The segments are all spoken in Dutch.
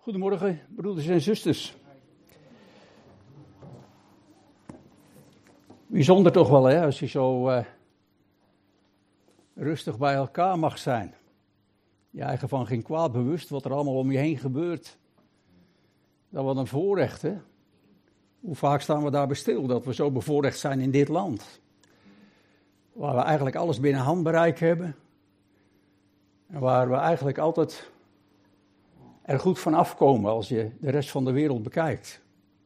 Goedemorgen, broeders en zusters. Bijzonder toch wel, hè, als je zo rustig bij elkaar mag zijn. Je eigen van geen kwaad bewust, wat er allemaal om je heen gebeurt. Dat wat een voorrecht, hè. Hoe vaak staan we daarbij stil, dat we zo bevoorrecht zijn in dit land. Waar we eigenlijk alles binnen handbereik hebben. En waar we eigenlijk altijd er goed van afkomen als je de rest van de wereld bekijkt.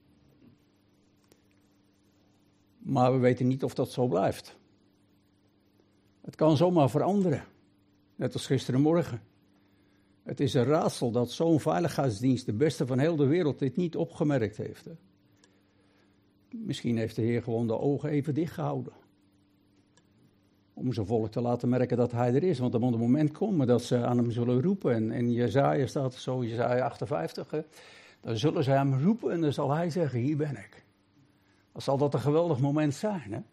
Maar we weten niet of dat zo blijft. Het kan zomaar veranderen. Net als gisterenmorgen. Het is een raadsel dat zo'n veiligheidsdienst, de beste van heel de wereld, dit niet opgemerkt heeft. Hè? Misschien heeft de Heer gewoon de ogen even dicht gehouden. Om zijn volk te laten merken dat hij er is. Want er moet een moment komen dat ze aan hem zullen roepen. En in Jesaja staat zo, Jesaja 58. Hè? Dan zullen ze hem roepen en dan zal hij zeggen, hier ben ik. Dan zal dat een geweldig moment zijn. Hè?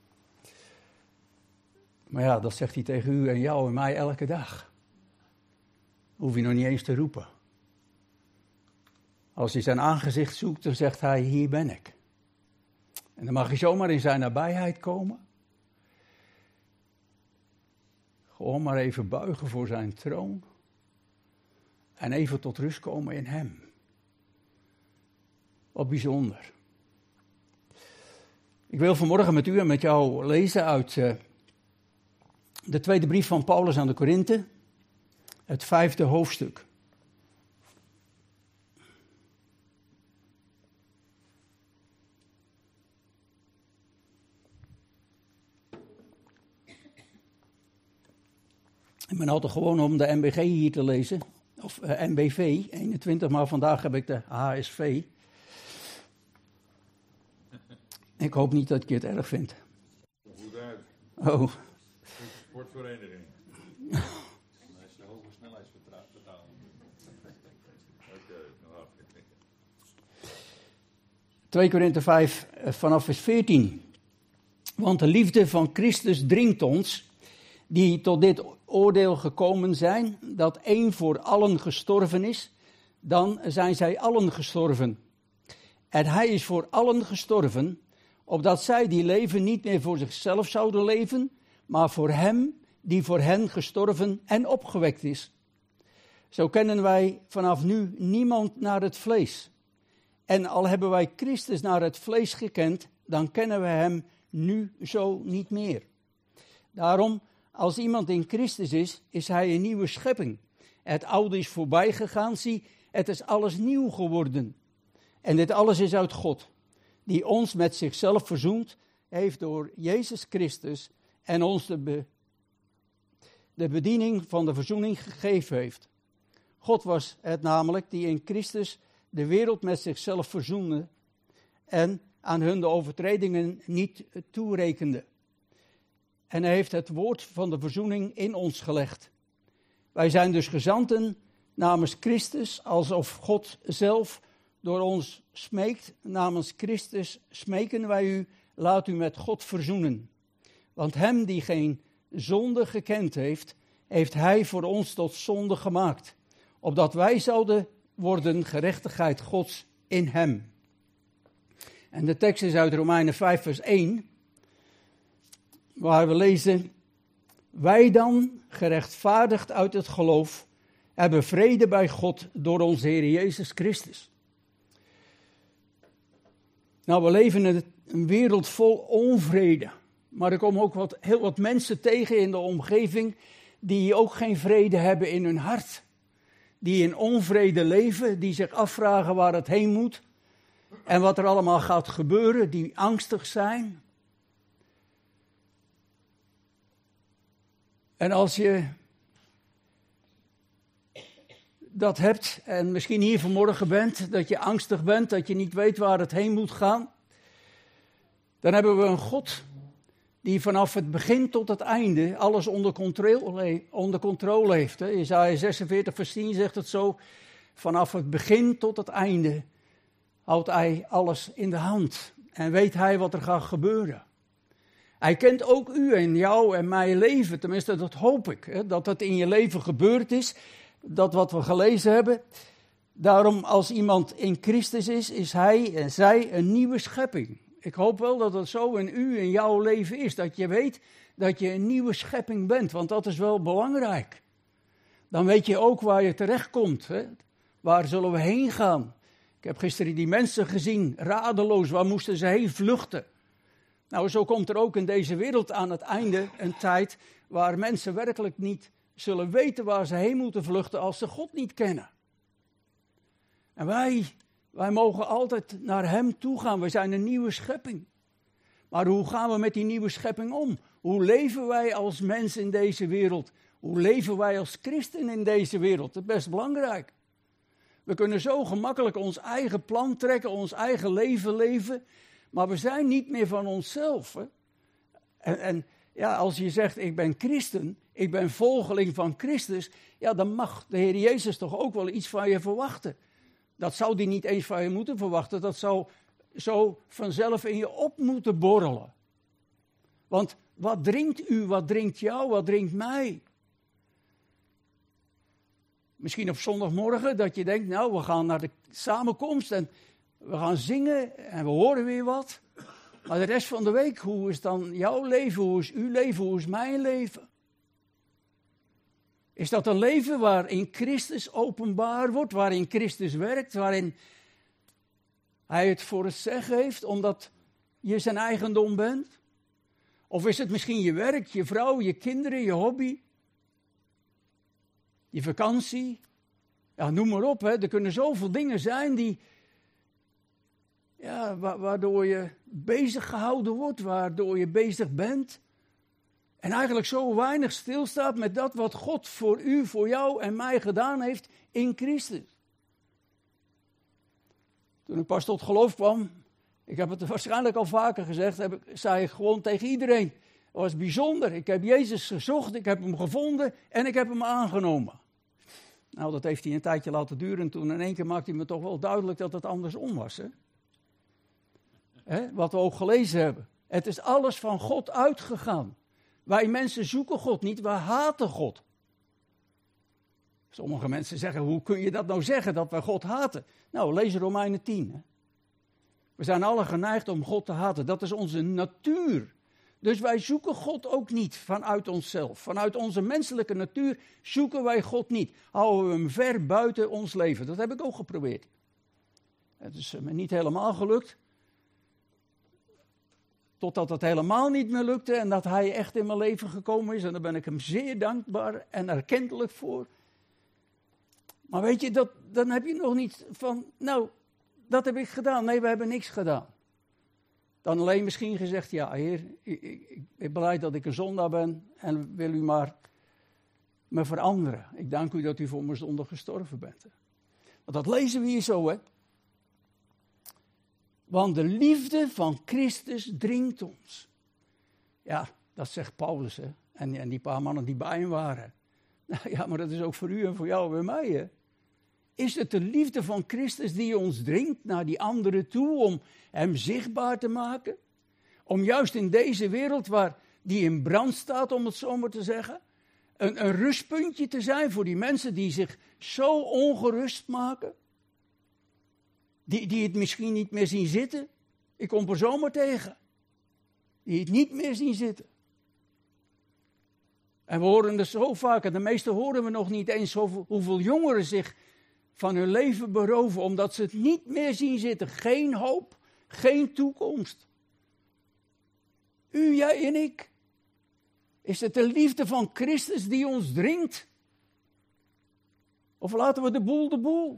Maar ja, dat zegt hij tegen u en jou en mij elke dag. Hoef je nog niet eens te roepen. Als je zijn aangezicht zoekt, dan zegt hij, hier ben ik. En dan mag je zomaar in zijn nabijheid komen. Gewoon maar even buigen voor zijn troon. En even tot rust komen in hem. Wat bijzonder. Ik wil vanmorgen met u en met jou lezen uit de tweede brief van Paulus aan de Korinthe. Het 5e hoofdstuk. Ik ben altijd gewoon om de MBG hier te lezen, of MBV 21, maar vandaag heb ik de HSV. Ik hoop niet dat je het erg vindt. Goed uit. Oh. Sportvereniging. Dat is de hoge snelheidsvertaling. Oké, nou 2 Korinthe 5 vanaf vers 14. Want de liefde van Christus dringt ons, die tot dit oordeel gekomen zijn, dat één voor allen gestorven is, dan zijn zij allen gestorven. En hij is voor allen gestorven, opdat zij die leven niet meer voor zichzelf zouden leven, maar voor hem die voor hen gestorven en opgewekt is. Zo kennen wij vanaf nu niemand naar het vlees. En al hebben wij Christus naar het vlees gekend, dan kennen we hem nu zo niet meer. Daarom, als iemand in Christus is, is hij een nieuwe schepping. Het oude is voorbij gegaan, zie, het is alles nieuw geworden. En dit alles is uit God, die ons met zichzelf verzoend heeft door Jezus Christus en ons de bediening van de verzoening gegeven heeft. God was het namelijk die in Christus de wereld met zichzelf verzoende en aan hun de overtredingen niet toerekende. En hij heeft het woord van de verzoening in ons gelegd. Wij zijn dus gezanten namens Christus, alsof God zelf door ons smeekt. Namens Christus smeken wij u, laat u met God verzoenen. Want hem die geen zonde gekend heeft, heeft hij voor ons tot zonde gemaakt. Opdat wij zouden worden gerechtigheid Gods in hem. En de tekst is uit Romeinen 5 vers 1. Waar we lezen, wij dan, gerechtvaardigd uit het geloof, hebben vrede bij God door onze Heer Jezus Christus. Nou, we leven in een wereld vol onvrede. Maar er komen ook heel wat mensen tegen in de omgeving die ook geen vrede hebben in hun hart. Die in onvrede leven, die zich afvragen waar het heen moet. En wat er allemaal gaat gebeuren, die angstig zijn. En als je dat hebt en misschien hier vanmorgen bent, dat je angstig bent, dat je niet weet waar het heen moet gaan, dan hebben we een God die vanaf het begin tot het einde alles onder controle heeft. Jesaja 46 vers 10 zegt het zo, vanaf het begin tot het einde houdt hij alles in de hand en weet hij wat er gaat gebeuren. Hij kent ook u en jou en mijn leven, tenminste dat hoop ik, hè, dat het in je leven gebeurd is, dat wat we gelezen hebben, Daarom, als iemand in Christus is hij en zij een nieuwe schepping. Ik hoop wel dat het zo in u, in jouw leven is. Dat je weet dat je een nieuwe schepping bent, want dat is wel belangrijk. Dan weet je ook waar je terechtkomt. Hè? Waar zullen we heen gaan? Ik heb gisteren die mensen gezien, radeloos, waar moesten ze heen vluchten? Nou, zo komt er ook in deze wereld aan het einde een tijd waar mensen werkelijk niet zullen weten waar ze heen moeten vluchten als ze God niet kennen. En wij mogen altijd naar Hem toe gaan. We zijn een nieuwe schepping. Maar hoe gaan we met die nieuwe schepping om? Hoe leven wij als mens in deze wereld? Hoe leven wij als christen in deze wereld? Dat is best belangrijk. We kunnen zo gemakkelijk ons eigen plan trekken, ons eigen leven leven. Maar we zijn niet meer van onszelf. Hè? En ja, als je zegt, ik ben christen, ik ben volgeling van Christus. Ja, dan mag de Heer Jezus toch ook wel iets van je verwachten. Dat zou hij niet eens van je moeten verwachten. Dat zou zo vanzelf in je op moeten borrelen. Want wat dringt u, wat dringt jou, wat dringt mij? Misschien op zondagmorgen dat je denkt, nou, we gaan naar de samenkomst en we gaan zingen en we horen weer wat. Maar de rest van de week, hoe is dan jouw leven, hoe is uw leven, hoe is mijn leven? Is dat een leven waarin Christus openbaar wordt, waarin Christus werkt, waarin Hij het voor het zeggen heeft, omdat je zijn eigendom bent? Of is het misschien je werk, je vrouw, je kinderen, je hobby, je vakantie? Ja, noem maar op, hè. Er kunnen zoveel dingen zijn die, ja, waardoor je bezig gehouden wordt, waardoor je bezig bent. En eigenlijk zo weinig stilstaat met dat wat God voor u, voor jou en mij gedaan heeft in Christus. Toen ik pas tot geloof kwam, ik heb het waarschijnlijk al vaker gezegd, zei ik gewoon tegen iedereen. Het was bijzonder, ik heb Jezus gezocht, ik heb hem gevonden en ik heb hem aangenomen. Nou, dat heeft hij een tijdje laten duren en toen in één keer maakte hij me toch wel duidelijk dat het andersom was. Hè? Wat we ook gelezen hebben. Het is alles van God uitgegaan. Wij mensen zoeken God niet, wij haten God. Sommige mensen zeggen, hoe kun je dat nou zeggen, dat wij God haten? Nou, lees Romeinen 10. Hè? We zijn alle geneigd om God te haten, dat is onze natuur. Dus wij zoeken God ook niet vanuit onszelf. Vanuit onze menselijke natuur zoeken wij God niet. Houden we hem ver buiten ons leven. Dat heb ik ook geprobeerd. Het is me niet helemaal gelukt. Totdat het helemaal niet meer lukte en dat hij echt in mijn leven gekomen is. En daar ben ik hem zeer dankbaar en erkentelijk voor. Maar weet je, dan heb je nog niet van, nou, dat heb ik gedaan. Nee, we hebben niks gedaan. Dan alleen misschien gezegd, ja Heer, ik ben blij dat ik een zondaar ben en wil u maar me veranderen. Ik dank u dat u voor mijn zonde gestorven bent. Want dat lezen we hier zo, hè. Want de liefde van Christus dringt ons. Ja, dat zegt Paulus, hè. En die paar mannen die bij hem waren. Nou ja, maar dat is ook voor u en voor jou en bij mij, hè. Is het de liefde van Christus die ons dringt naar die anderen toe om hem zichtbaar te maken? Om juist in deze wereld waar die in brand staat, om het zo maar te zeggen, een rustpuntje te zijn voor die mensen die zich zo ongerust maken? Die het misschien niet meer zien zitten. Ik kom er zomaar tegen. Die het niet meer zien zitten. En we horen het zo vaak, en de meeste horen we nog niet eens hoeveel jongeren zich van hun leven beroven, omdat ze het niet meer zien zitten. Geen hoop, geen toekomst. U, jij en ik. Is het de liefde van Christus die ons dringt? Of laten we de boel?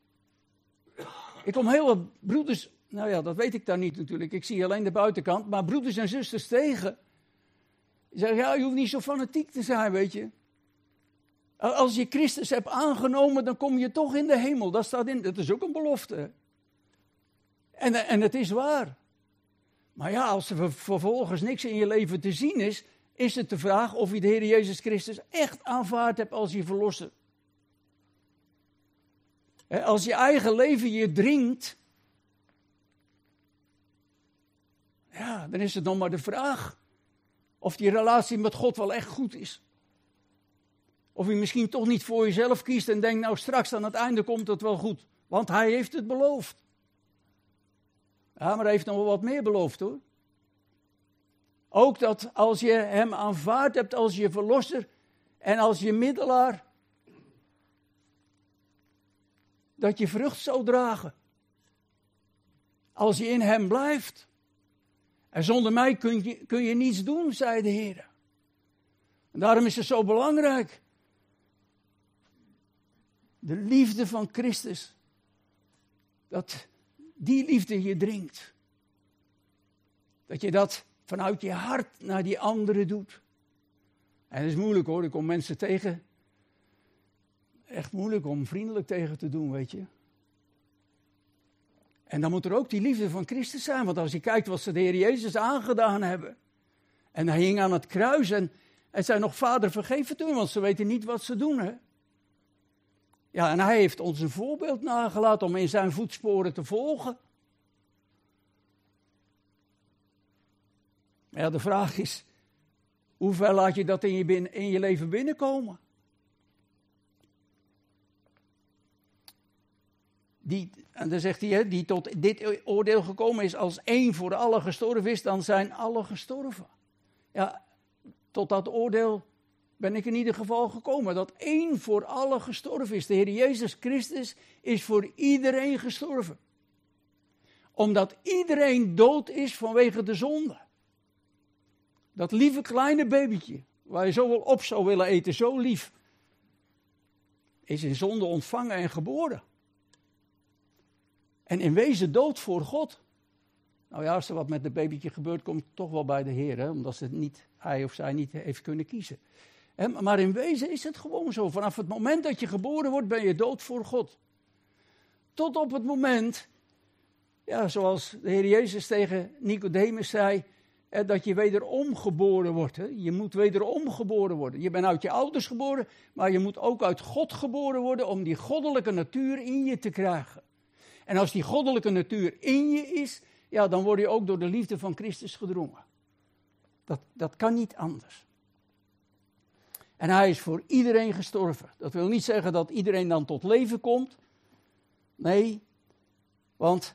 Ik kom heel wat broeders, nou ja, dat weet ik daar niet natuurlijk. Ik zie alleen de buitenkant, maar broeders en zusters tegen. Die zeggen, ja, je hoeft niet zo fanatiek te zijn, weet je. Als je Christus hebt aangenomen, dan kom je toch in de hemel. Dat is ook een belofte. En het is waar. Maar ja, als er vervolgens niks in je leven te zien is, is het de vraag of je de Heer Jezus Christus echt aanvaard hebt als je verlosser. Als je eigen leven je dringt, ja, dan is het nog maar de vraag of die relatie met God wel echt goed is. Of je misschien toch niet voor jezelf kiest en denkt, nou straks aan het einde komt het wel goed. Want hij heeft het beloofd. Ja, maar hij heeft nog wel wat meer beloofd hoor. Ook dat als je hem aanvaard hebt als je verlosser en als je middelaar, dat je vrucht zou dragen. Als je in hem blijft. En zonder mij kun je niets doen, zei de Heer. En daarom is het zo belangrijk. De liefde van Christus. Dat die liefde je dringt. Dat je dat vanuit je hart naar die anderen doet. En het is moeilijk hoor, ik kom mensen tegen. Echt moeilijk om vriendelijk tegen te doen, weet je. En dan moet er ook die liefde van Christus zijn. Want als je kijkt wat ze de Heer Jezus aangedaan hebben. En hij hing aan het kruis en zei nog, Vader vergeef het hun, want ze weten niet wat ze doen. Hè? Ja, en hij heeft ons een voorbeeld nagelaten om in zijn voetsporen te volgen. Ja, de vraag is, hoe ver laat je dat in je leven binnenkomen? En dan zegt hij, die tot dit oordeel gekomen is, als één voor allen gestorven is, dan zijn allen gestorven. Ja, tot dat oordeel ben ik in ieder geval gekomen, dat één voor allen gestorven is. De Heer Jezus Christus is voor iedereen gestorven. Omdat iedereen dood is vanwege de zonde. Dat lieve kleine babytje, waar je zo wel op zou willen eten, zo lief, is in zonde ontvangen en geboren. En in wezen dood voor God. Nou ja, als er wat met het babytje gebeurt, komt het toch wel bij de Heer. Hè? Omdat hij of zij niet heeft kunnen kiezen. Maar in wezen is het gewoon zo. Vanaf het moment dat je geboren wordt, ben je dood voor God. Tot op het moment, ja, zoals de Heer Jezus tegen Nicodemus zei, dat je wederom geboren wordt. Hè? Je moet wederom geboren worden. Je bent uit je ouders geboren, maar je moet ook uit God geboren worden om die goddelijke natuur in je te krijgen. En als die goddelijke natuur in je is, ja, dan word je ook door de liefde van Christus gedrongen. Dat kan niet anders. En hij is voor iedereen gestorven. Dat wil niet zeggen dat iedereen dan tot leven komt. Nee, want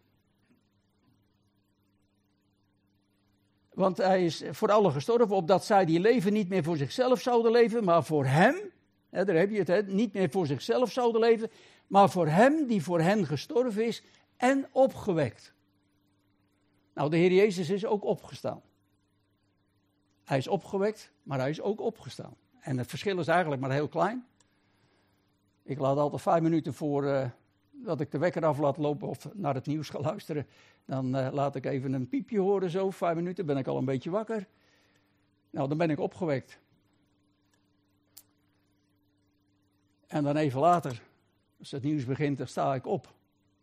hij is voor allen gestorven, opdat zij die leven niet meer voor zichzelf zouden leven, maar voor hem, daar heb je het, niet meer voor zichzelf zouden leven, maar voor hem die voor hen gestorven is en opgewekt. Nou, de Heer Jezus is ook opgestaan. Hij is opgewekt, maar hij is ook opgestaan. En het verschil is eigenlijk maar heel klein. Ik laat altijd 5 minuten voor dat ik de wekker af laat lopen of naar het nieuws ga luisteren. Dan laat ik even een piepje horen zo, 5 minuten, ben ik al een beetje wakker. Nou, dan ben ik opgewekt. En dan even later, als het nieuws begint, dan sta ik op.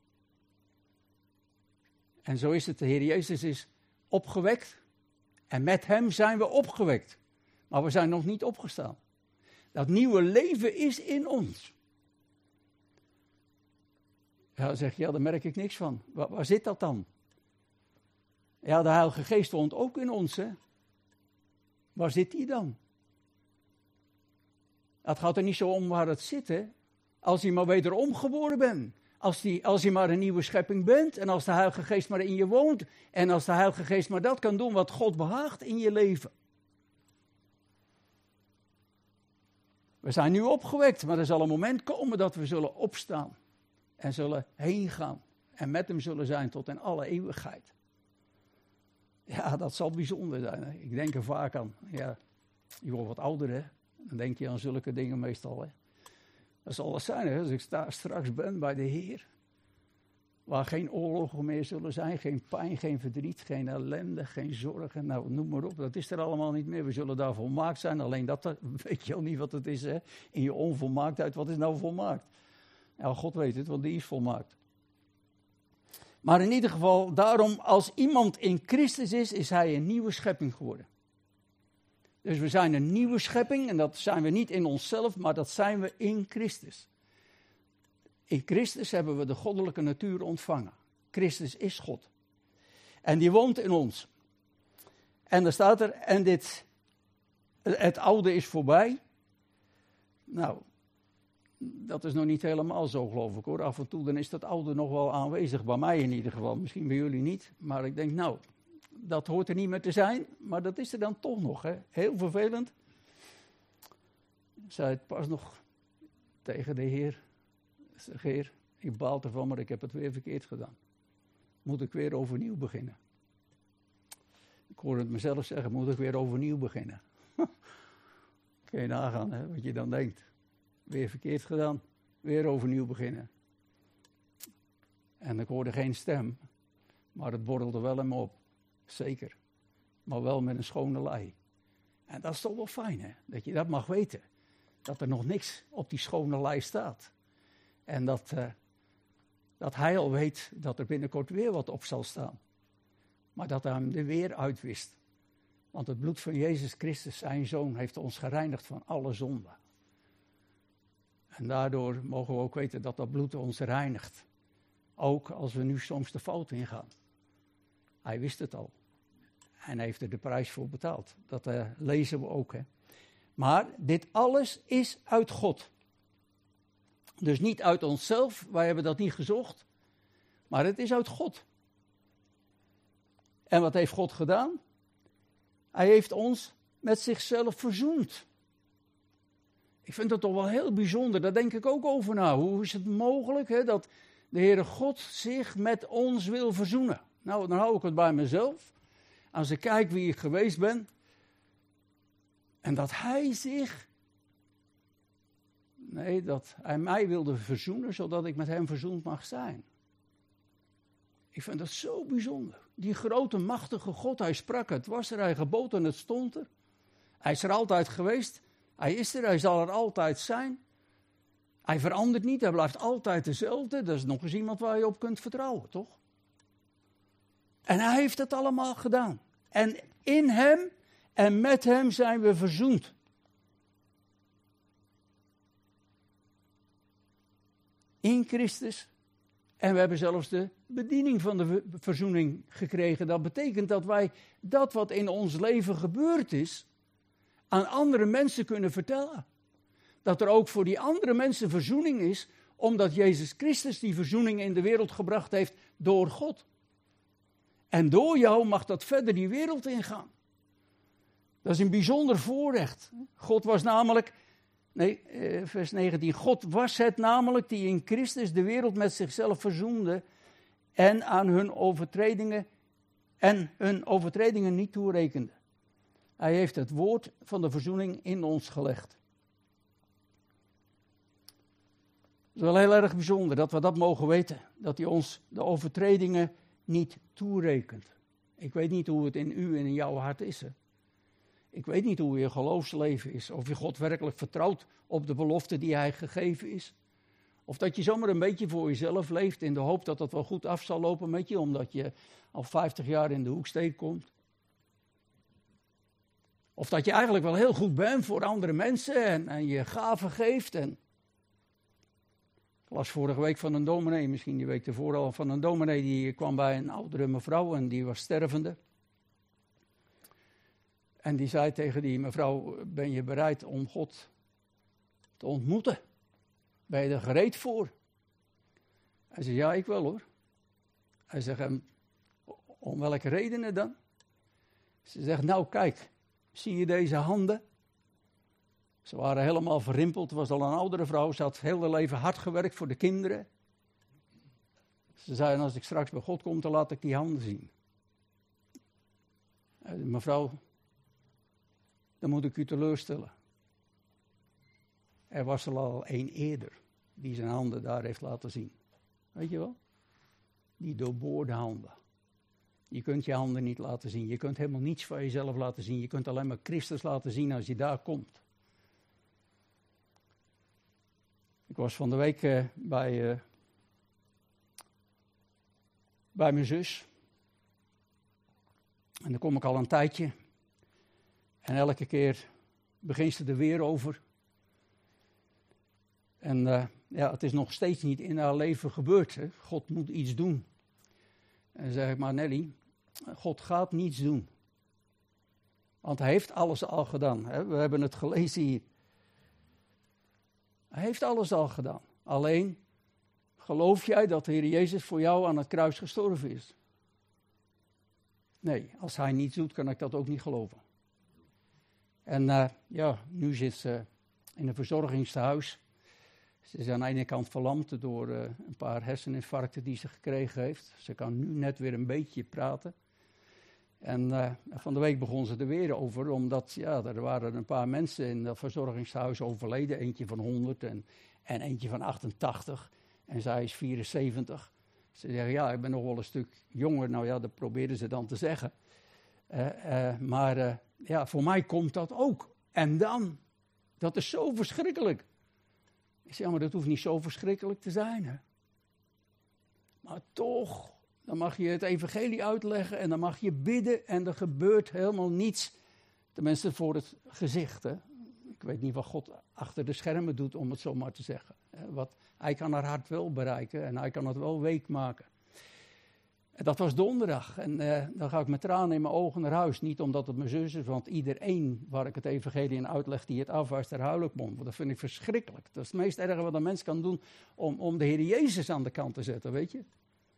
En zo is het, de Heer Jezus is opgewekt. En met hem zijn we opgewekt. Maar we zijn nog niet opgestaan. Dat nieuwe leven is in ons. Ja, dan zeg je, ja, daar merk ik niks van. Waar zit dat dan? Ja, de Heilige Geest woont ook in ons, hè. Waar zit die dan? Het gaat er niet zo om waar het zit, hè. Als je maar wederom geboren bent. Als je maar een nieuwe schepping bent. En als de Heilige Geest maar in je woont. En als de Heilige Geest maar dat kan doen wat God behaagt in je leven. We zijn nu opgewekt, maar er zal een moment komen dat we zullen opstaan. En zullen heen gaan. En met hem zullen zijn tot in alle eeuwigheid. Ja, dat zal bijzonder zijn. Hè? Ik denk er vaak aan. Ja, je wordt wat ouder, hè. Dan denk je aan zulke dingen meestal, hè. Dat zal het zijn, hè, als ik straks ben bij de Heer. Waar geen oorlogen meer zullen zijn, geen pijn, geen verdriet, geen ellende, geen zorgen. Nou, noem maar op, dat is er allemaal niet meer. We zullen daar volmaakt zijn, alleen dat weet je al niet wat het is, hè. In je onvolmaaktheid, wat is nou volmaakt? Nou, God weet het, want die is volmaakt. Maar in ieder geval, daarom, als iemand in Christus is hij een nieuwe schepping geworden. Dus we zijn een nieuwe schepping en dat zijn we niet in onszelf, maar dat zijn we in Christus. In Christus hebben we de goddelijke natuur ontvangen. Christus is God. En die woont in ons. En dan staat er, het oude is voorbij. Nou, dat is nog niet helemaal zo, geloof ik hoor. Af en toe dan is dat oude nog wel aanwezig, bij mij in ieder geval. Misschien bij jullie niet. Maar ik denk, nou, dat hoort er niet meer te zijn. Maar dat is er dan toch nog, hè. Heel vervelend. Ik zei het pas nog tegen de Heer. Ik zeg, Heer, ik baal ervan, maar ik heb het weer verkeerd gedaan. Moet ik weer overnieuw beginnen? Ik hoor het mezelf zeggen, moet ik weer overnieuw beginnen? Kun je nagaan, hè, wat je dan denkt. Weer verkeerd gedaan, weer overnieuw beginnen. En ik hoorde geen stem, maar het borrelde wel in me op. Zeker. Maar wel met een schone lei. En dat is toch wel fijn, hè? Dat je dat mag weten. Dat er nog niks op die schone lei staat. En dat hij al weet dat er binnenkort weer wat op zal staan. Maar dat hij hem er weer uitwist. Want het bloed van Jezus Christus, zijn Zoon, heeft ons gereinigd van alle zonden. En daardoor mogen we ook weten dat dat bloed ons reinigt. Ook als we nu soms de fout ingaan. Hij wist het al. En hij heeft er de prijs voor betaald. Dat lezen we ook. Hè. Maar dit alles is uit God. Dus niet uit onszelf, wij hebben dat niet gezocht. Maar het is uit God. En wat heeft God gedaan? Hij heeft ons met zichzelf verzoend. Ik vind dat toch wel heel bijzonder, daar denk ik ook over na. Hoe is het mogelijk, hè, dat de Heere God zich met ons wil verzoenen? Nou, dan hou ik het bij mezelf. Als ik kijk wie ik geweest ben. En dat dat hij mij wilde verzoenen, zodat ik met hem verzoend mag zijn. Ik vind dat zo bijzonder. Die grote, machtige God, hij sprak, het was er, hij gebood en het stond er. Hij is er altijd geweest. Hij is er, hij zal er altijd zijn. Hij verandert niet, hij blijft altijd dezelfde. Dat is nog eens iemand waar je op kunt vertrouwen, toch? En hij heeft het allemaal gedaan. En in hem en met hem zijn we verzoend. In Christus. En we hebben zelfs de bediening van de verzoening gekregen. Dat betekent dat wij dat wat in ons leven gebeurd is, aan andere mensen kunnen vertellen. Dat er ook voor die andere mensen verzoening is, omdat Jezus Christus die verzoening in de wereld gebracht heeft door God. En door jou mag dat verder die wereld ingaan. Dat is een bijzonder voorrecht. God was namelijk, vers 19, God was het namelijk die in Christus de wereld met zichzelf verzoende en aan hun overtredingen niet toerekende. Hij heeft het woord van de verzoening in ons gelegd. Het is wel heel erg bijzonder dat we dat mogen weten. Dat hij ons de overtredingen niet toerekent. Ik weet niet hoe het in u en in jouw hart is. Hè? Ik weet niet hoe je geloofsleven is. Of je God werkelijk vertrouwt op de belofte die hij gegeven is. Of dat je zomaar een beetje voor jezelf leeft in de hoop dat het wel goed af zal lopen met je. Omdat je al 50 jaar in de hoeksteek komt. Of dat je eigenlijk wel heel goed bent voor andere mensen en je gaven geeft. En ik las vorige week van een dominee, misschien die week ervoor al, van een dominee die kwam bij een oudere mevrouw en die was stervende. En die zei tegen die mevrouw, ben je bereid om God te ontmoeten? Ben je er gereed voor? Hij zei, ja, ik wel hoor. Hij zegt, om welke redenen dan? Ze zegt, nou kijk, zie je deze handen? Ze waren helemaal verrimpeld. Het was al een oudere vrouw. Ze had heel haar leven hard gewerkt voor de kinderen. Ze zei, als ik straks bij God kom, dan laat ik die handen zien. Mevrouw, dan moet ik u teleurstellen. Er was er al één eerder die zijn handen daar heeft laten zien. Weet je wel? Die doorboorde handen. Je kunt je handen niet laten zien. Je kunt helemaal niets van jezelf laten zien. Je kunt alleen maar Christus laten zien als je daar komt. Ik was van de week bij mijn zus. En daar kom ik al een tijdje. En elke keer begint ze er weer over. En het is nog steeds niet in haar leven gebeurd. Hè. God moet iets doen. En dan zeg ik maar, Nelly, God gaat niets doen. Want hij heeft alles al gedaan. Hè. We hebben het gelezen hier. Hij heeft alles al gedaan. Alleen, geloof jij dat de Heer Jezus voor jou aan het kruis gestorven is? Nee, als hij niets doet, kan ik dat ook niet geloven. En nu zit ze in een verzorgingstehuis. Ze is aan de ene kant verlamd door een paar herseninfarcten die ze gekregen heeft. Ze kan nu net weer een beetje praten. En van de week begon ze er weer over, omdat er waren een paar mensen in dat verzorgingshuis overleden. Eentje van 100 en eentje van 88. En zij is 74. Ze zeggen, ik ben nog wel een stuk jonger. Nou ja, dat probeerden ze dan te zeggen. Maar voor mij komt dat ook. En dan, dat is zo verschrikkelijk. Ik zeg, maar dat hoeft niet zo verschrikkelijk te zijn. Hè? Maar toch, dan mag je het evangelie uitleggen en dan mag je bidden en er gebeurt helemaal niets. Tenminste voor het gezicht. Hè? Ik weet niet wat God achter de schermen doet, om het zo maar te zeggen. Hij kan haar hart wel bereiken en hij kan het wel week maken. En dat was donderdag en dan ga ik met tranen in mijn ogen naar huis. Niet omdat het mijn zus is, want iedereen waar ik het evangelie in uitleg die het afwijst, daar huil ik om. Want dat vind ik verschrikkelijk. Dat is het meest erge wat een mens kan doen om de Heer Jezus aan de kant te zetten, weet je.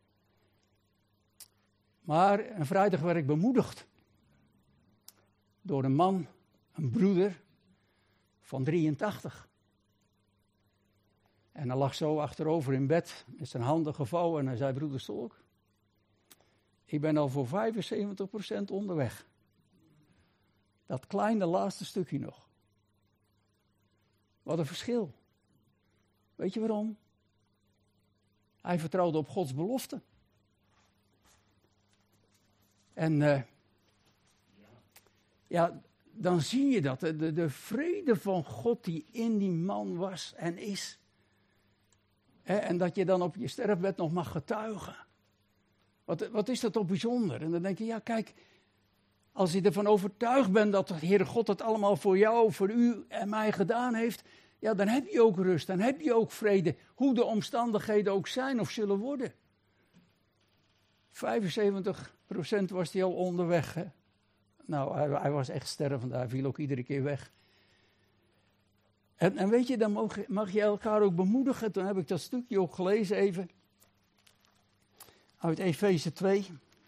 Maar een vrijdag werd ik bemoedigd door een man, een broeder van 83. En hij lag zo achterover in bed met zijn handen gevouwen en hij zei, broeder Stolk, ik ben al voor 75% onderweg. Dat kleine laatste stukje nog. Wat een verschil. Weet je waarom? Hij vertrouwde op Gods belofte. En dan zie je dat. De vrede van God die in die man was en is. En dat je dan op je sterfbed nog mag getuigen. Wat is dat toch bijzonder? En dan denk je, kijk, als je ervan overtuigd bent dat de Heere God het allemaal voor jou, voor u en mij gedaan heeft, dan heb je ook rust, dan heb je ook vrede, hoe de omstandigheden ook zijn of zullen worden. 75% was hij al onderweg. Hè? Nou, hij was echt stervend, hij viel ook iedere keer weg. En weet je, dan mag je elkaar ook bemoedigen. Toen heb ik dat stukje ook gelezen even. Uit Efeze 2.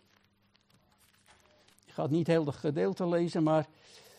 Ik ga het niet heel het gedeelte lezen, maar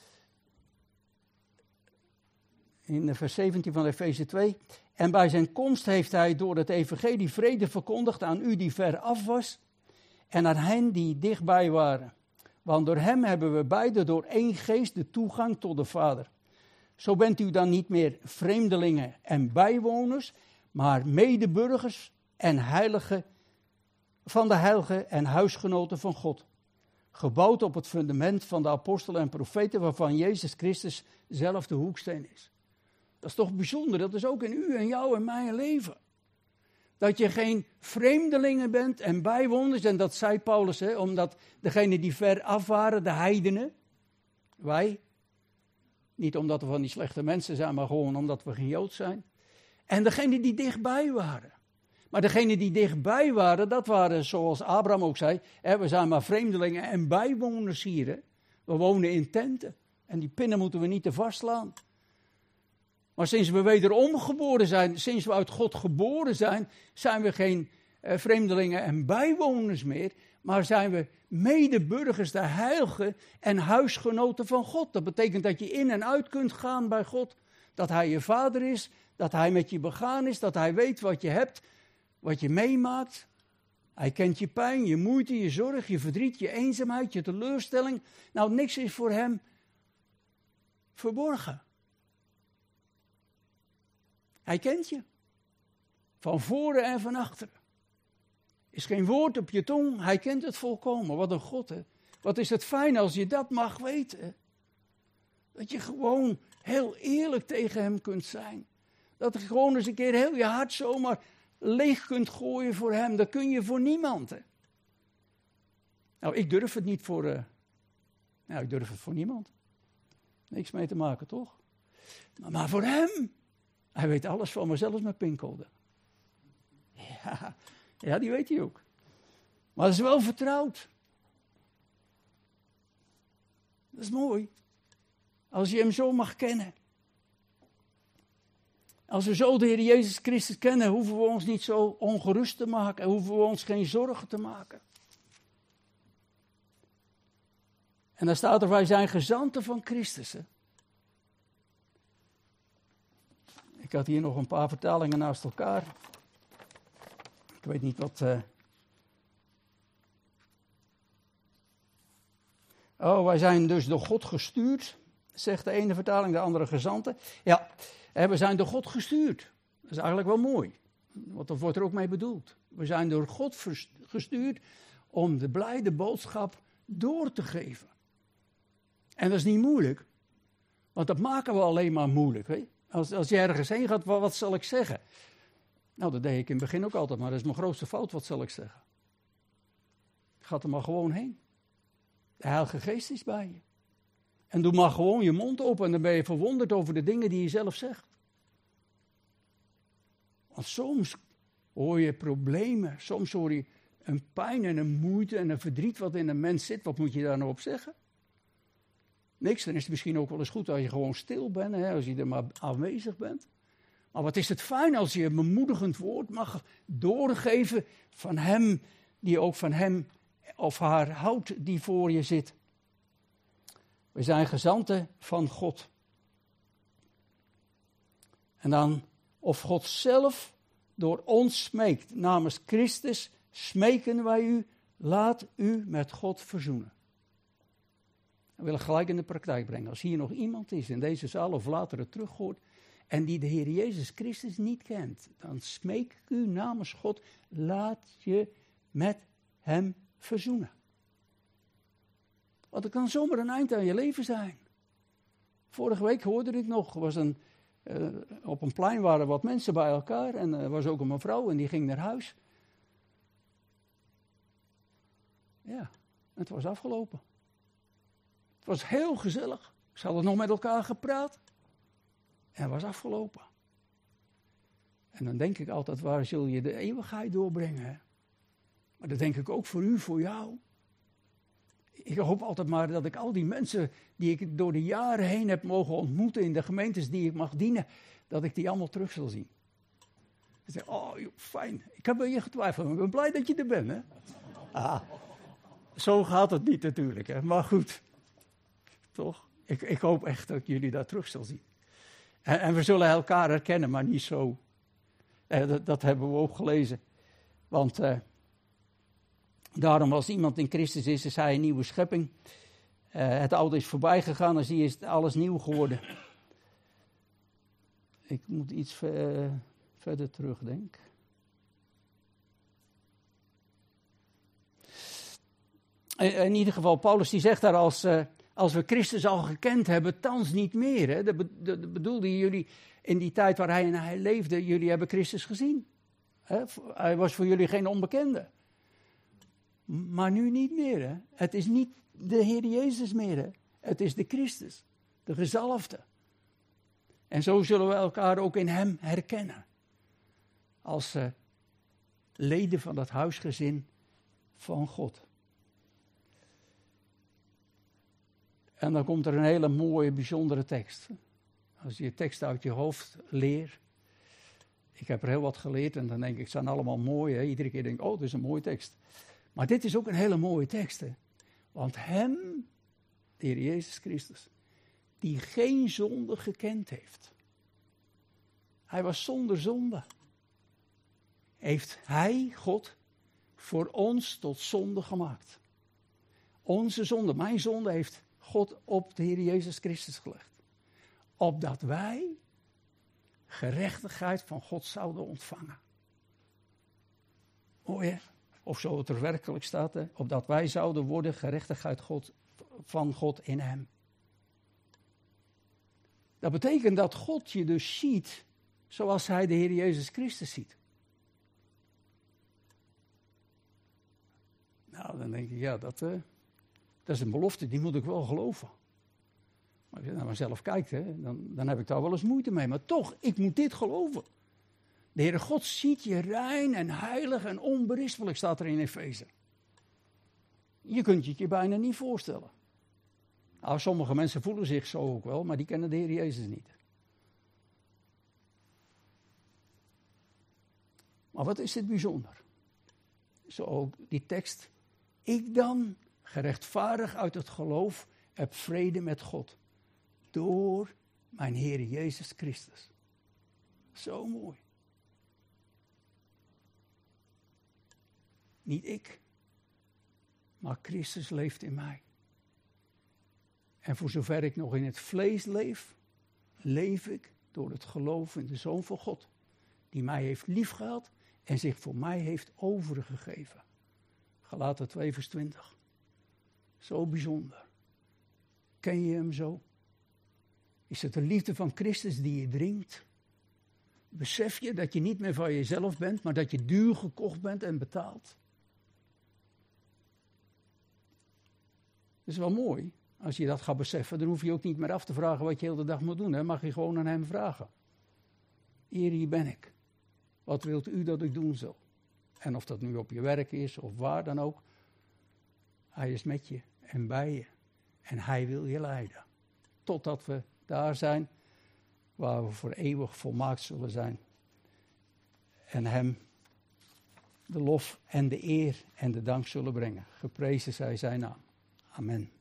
in vers 17 van Efeze 2. En bij zijn komst heeft hij door het evangelie vrede verkondigd aan u die ver af was en aan hen die dichtbij waren. Want door hem hebben we beide door één geest de toegang tot de Vader. Zo bent u dan niet meer vreemdelingen en bijwoners, maar medeburgers en heiligen van de heiligen en huisgenoten van God. Gebouwd op het fundament van de apostelen en profeten, waarvan Jezus Christus zelf de hoeksteen is. Dat is toch bijzonder, dat is ook in u en jou en mijn leven. Dat je geen vreemdelingen bent en bijwoners, en dat zei Paulus, omdat degenen die ver af waren, de heidenen, wij, niet omdat we van die slechte mensen zijn, maar gewoon omdat we geen Jood zijn. En degenen die dichtbij waren. Maar degenen die dichtbij waren, dat waren zoals Abraham ook zei, we zijn maar vreemdelingen en bijwoners hier. Hè. We wonen in tenten en die pinnen moeten we niet te vastslaan. Maar sinds we wederom geboren zijn, sinds we uit God geboren zijn, zijn we geen vreemdelingen en bijwoners meer, maar zijn we medeburgers, de heiligen en huisgenoten van God. Dat betekent dat je in en uit kunt gaan bij God, dat hij je vader is, dat hij met je begaan is, dat hij weet wat je hebt, wat je meemaakt. Hij kent je pijn, je moeite, je zorg, je verdriet, je eenzaamheid, je teleurstelling. Nou, niks is voor hem verborgen. Hij kent je. Van voren en van achteren. Is geen woord op je tong, hij kent het volkomen. Wat een God, hè. Wat is het fijn als je dat mag weten. Dat je gewoon heel eerlijk tegen hem kunt zijn. Dat je gewoon eens een keer heel je hart zomaar leeg kunt gooien voor hem. Dat kun je voor niemand. Hè. Nou, ik durf het niet voor... ik durf het voor niemand. Niks mee te maken, toch? Maar voor hem. Hij weet alles van me, zelfs mijn pincode. Ja, die weet hij ook. Maar dat is wel vertrouwd. Dat is mooi. Als je hem zo mag kennen. Als we zo de Heer Jezus Christus kennen, hoeven we ons niet zo ongerust te maken. En hoeven we ons geen zorgen te maken. En dan staat er, wij zijn gezanten van Christus. Hè? Ik had hier nog een paar vertalingen naast elkaar. Ik weet niet wat... wij zijn dus door God gestuurd, zegt de ene vertaling, de andere gezanten. Ja, we zijn door God gestuurd. Dat is eigenlijk wel mooi, want dat wordt er ook mee bedoeld. We zijn door God gestuurd om de blijde boodschap door te geven. En dat is niet moeilijk, want dat maken we alleen maar moeilijk. Hè? Als je ergens heen gaat, wat zal ik zeggen? Nou, dat deed ik in het begin ook altijd, maar dat is mijn grootste fout, wat zal ik zeggen? Ga er maar gewoon heen. De Heilige Geest is bij je. En doe maar gewoon je mond open en dan ben je verwonderd over de dingen die je zelf zegt. Want soms hoor je problemen, soms hoor je een pijn en een moeite en een verdriet wat in een mens zit. Wat moet je daar nou op zeggen? Niks, dan is het misschien ook wel eens goed als je gewoon stil bent, hè, als je er maar aanwezig bent. Maar wat is het fijn als je een bemoedigend woord mag doorgeven van hem, die ook van hem of haar houdt die voor je zit. We zijn gezanten van God. En dan, of God zelf door ons smeekt, namens Christus smeken wij u, laat u met God verzoenen. We willen gelijk in de praktijk brengen. Als hier nog iemand is in deze zaal of later het terughoort en die de Heer Jezus Christus niet kent, dan smeek ik u namens God, laat je met hem verzoenen. Want er kan zomaar een eind aan je leven zijn. Vorige week hoorde ik nog, op een plein waren wat mensen bij elkaar en er was ook een mevrouw en die ging naar huis. Ja, het was afgelopen. Het was heel gezellig. Ze hadden nog met elkaar gepraat. En het was afgelopen. En dan denk ik altijd, waar zul je de eeuwigheid doorbrengen? Hè? Maar dat denk ik ook voor u, voor jou. Ik hoop altijd maar dat ik al die mensen die ik door de jaren heen heb mogen ontmoeten in de gemeentes die ik mag dienen, dat ik die allemaal terug zal zien. Ik zeg, oh joh, fijn, ik heb aan je getwijfeld, maar ik ben blij dat je er bent. Hè? Zo gaat het niet natuurlijk, hè? Maar goed, toch? Ik hoop echt dat ik jullie daar terug zal zien. En we zullen elkaar herkennen, maar niet zo. Dat hebben we ook gelezen. Want daarom als iemand in Christus is hij een nieuwe schepping. Het oude is voorbij gegaan en zie is alles nieuw geworden. Ik moet iets verder terug, denk ik. In ieder geval, Paulus die zegt daar als we Christus al gekend hebben, thans niet meer. Hè? Dat bedoelde jullie in die tijd waar hij leefde, jullie hebben Christus gezien. Hè? Hij was voor jullie geen onbekende. Maar nu niet meer. Hè? Het is niet de Heer Jezus meer. Hè? Het is de Christus, de gezalfde. En zo zullen we elkaar ook in hem herkennen. Als leden van dat huisgezin van God. En dan komt er een hele mooie, bijzondere tekst. Als je tekst uit je hoofd leert. Ik heb er heel wat geleerd en dan denk ik, het zijn allemaal mooi. Hè? Iedere keer denk ik, oh, dit is een mooie tekst. Maar dit is ook een hele mooie tekst. Hè? Want hem, de Heer Jezus Christus, die geen zonde gekend heeft. Hij was zonder zonde. Heeft hij, God, voor ons tot zonde gemaakt. Onze zonde, mijn zonde heeft God op de Heer Jezus Christus gelegd. Opdat wij gerechtigheid van God zouden ontvangen. Mooi hè? Of zo het er werkelijk staat. Hè? Opdat wij zouden worden gerechtigheid van God in hem. Dat betekent dat God je dus ziet zoals hij de Heer Jezus Christus ziet. Nou, dan denk ik, ja, dat is een belofte, die moet ik wel geloven. Maar als je naar mezelf kijkt, hè, dan heb ik daar wel eens moeite mee. Maar toch, ik moet dit geloven. De Heere God ziet je rein en heilig en onberispelijk, staat er in Efeze. Je kunt het je bijna niet voorstellen. Nou, sommige mensen voelen zich zo ook wel, maar die kennen de Heer Jezus niet. Maar wat is dit bijzonder? Zo ook die tekst. Ik dan, gerechtvaardig uit het geloof, heb vrede met God. Door mijn Heer Jezus Christus. Zo mooi. Niet ik, maar Christus leeft in mij. En voor zover ik nog in het vlees leef, leef ik door het geloof in de Zoon van God. Die mij heeft liefgehad en zich voor mij heeft overgegeven. Galaten 2 vers 20. Zo bijzonder. Ken je hem zo? Is het de liefde van Christus die je dringt? Besef je dat je niet meer van jezelf bent, maar dat je duur gekocht bent en betaald? Dat is wel mooi. Als je dat gaat beseffen, dan hoef je ook niet meer af te vragen wat je de hele dag moet doen. Dan mag je gewoon aan hem vragen. Heer, hier ben ik. Wat wilt u dat ik doen zal? En of dat nu op je werk is of waar dan ook. Hij is met je en bij je. En hij wil je leiden. Totdat we daar zijn waar we voor eeuwig volmaakt zullen zijn. En hem de lof en de eer en de dank zullen brengen. Geprezen zij zijn naam. Amen.